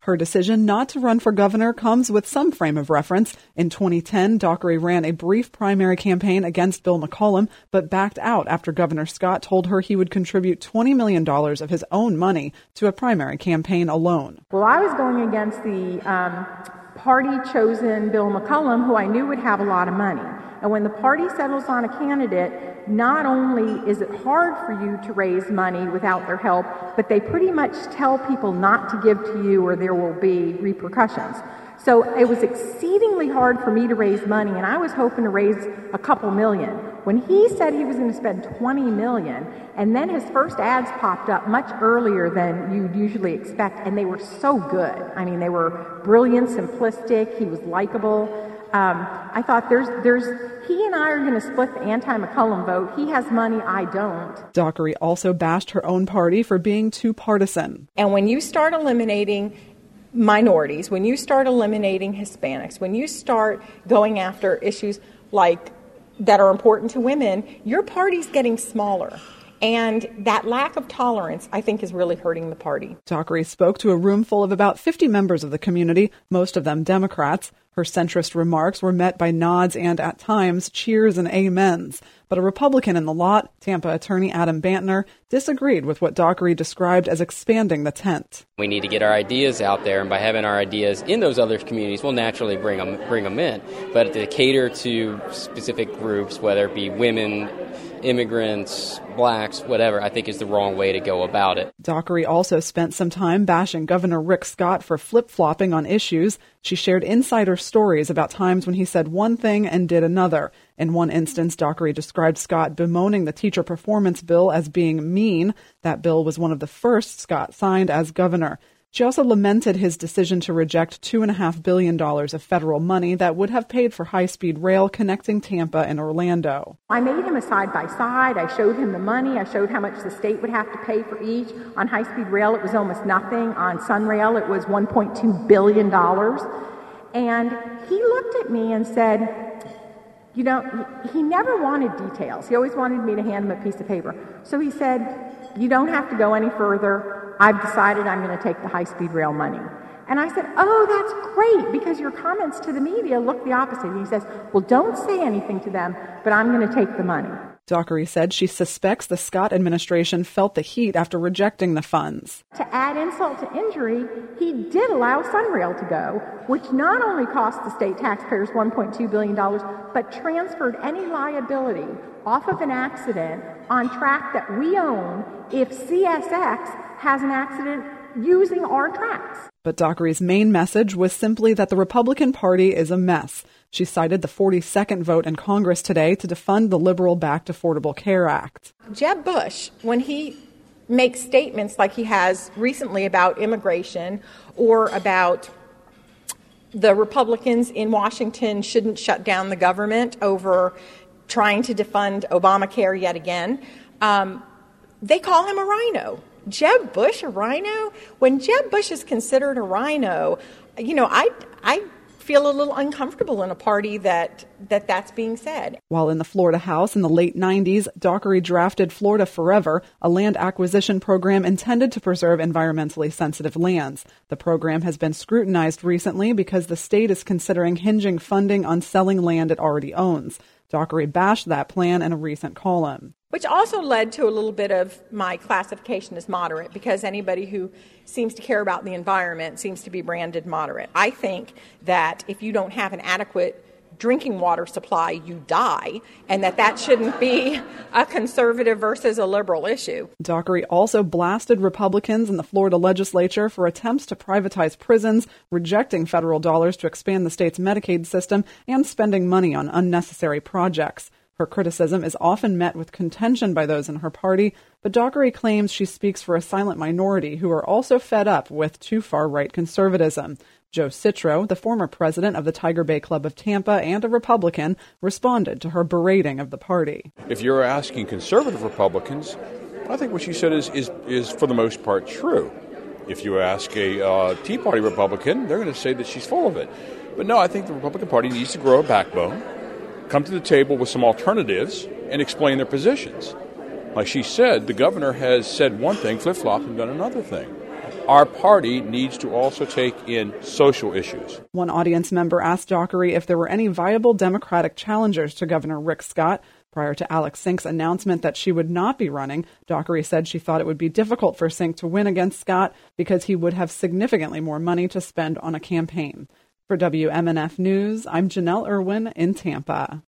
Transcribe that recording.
Her decision not to run for governor comes with some frame of reference. In 2010, Dockery ran a brief primary campaign against Bill McCollum, but backed out after Governor Scott told her he would contribute $20 million of his own money to a primary campaign alone. Well, I was going against the party-chosen Bill McCollum, who I knew would have a lot of money. And when the party settles on a candidate, not only is it hard for you to raise money without their help, but they pretty much tell people not to give to you or there will be repercussions. So it was exceedingly hard for me to raise money, and I was hoping to raise a couple million. When he said he was going to spend $20 million, and then his first ads popped up much earlier than you'd usually expect, and they were so good. I mean, they were brilliant, simplistic, he was likable. I thought he and I are going to split the anti-McCollum vote. He has money, I don't. Dockery also bashed her own party for being too partisan. And when you start eliminating minorities, when you start eliminating Hispanics, when you start going after issues like that are important to women, your party's getting smaller. And that lack of tolerance, I think, is really hurting the party. Dockery spoke to a room full of about 50 members of the community, most of them Democrats. Her centrist remarks were met by nods and, at times, cheers and amens. But a Republican in the lot, Tampa attorney Adam Bantner, disagreed with what Dockery described as expanding the tent. We need to get our ideas out there, and by having our ideas in those other communities, we'll naturally bring them in. But to cater to specific groups, whether it be women, immigrants, blacks, whatever, I think is the wrong way to go about it. Dockery also spent some time bashing Governor Rick Scott for flip-flopping on issues. She shared insider stories about times when he said one thing and did another. In one instance, Dockery described Scott bemoaning the teacher performance bill as being mean. That bill was one of the first Scott signed as governor. She also lamented his decision to reject $2.5 billion of federal money that would have paid for high-speed rail connecting Tampa and Orlando. I made him a side-by-side. I showed him the money. I showed how much the state would have to pay for each. On high-speed rail, it was almost nothing. On Sunrail, it was $1.2 billion. And he looked at me and said, you know, he never wanted details. He always wanted me to hand him a piece of paper. So he said, you don't have to go any further. I've decided I'm going to take the high-speed rail money. And I said, oh, that's great, because your comments to the media look the opposite. He says, well, don't say anything to them, but I'm going to take the money. Dockery said she suspects the Scott administration felt the heat after rejecting the funds. To add insult to injury, he did allow Sunrail to go, which not only cost the state taxpayers $1.2 billion, but transferred any liability off of an accident on track that we own if CSX has an accident using our tracks. But Dockery's main message was simply that the Republican Party is a mess. She cited the 42nd vote in Congress today to defund the liberal-backed Affordable Care Act. Jeb Bush, when he makes statements like he has recently about immigration or about the Republicans in Washington shouldn't shut down the government over trying to defund Obamacare yet again, they call him a rhino. Jeb Bush, a rhino? When Jeb Bush is considered a rhino, you know, I feel a little uncomfortable in a party that's being said. While in the Florida House in the late 90s, Dockery drafted Florida Forever, a land acquisition program intended to preserve environmentally sensitive lands. The program has been scrutinized recently because the state is considering hinging funding on selling land it already owns. Dockery bashed that plan in a recent column. Which also led to a little bit of my classification as moderate, because anybody who seems to care about the environment seems to be branded moderate. I think that if you don't have an adequate drinking water supply, you die, and that shouldn't be a conservative versus a liberal issue. Dockery also blasted Republicans in the Florida legislature for attempts to privatize prisons, rejecting federal dollars to expand the state's Medicaid system, and spending money on unnecessary projects. Her criticism is often met with contention by those in her party, but Dockery claims she speaks for a silent minority who are also fed up with too far-right conservatism. Joe Citro, the former president of the Tiger Bay Club of Tampa and a Republican, responded to her berating of the party. If you're asking conservative Republicans, I think what she said is for the most part true. If you ask a Tea Party Republican, they're going to say that she's full of it. But no, I think the Republican Party needs to grow a backbone, come to the table with some alternatives, and explain their positions. Like she said, the governor has said one thing, flip-flopped, and done another thing. our party needs to also take in social issues. One audience member asked Dockery if there were any viable Democratic challengers to Governor Rick Scott. Prior to Alex Sink's announcement that she would not be running, Dockery said she thought it would be difficult for Sink to win against Scott because he would have significantly more money to spend on a campaign. For WMNF News, I'm Janelle Irwin in Tampa.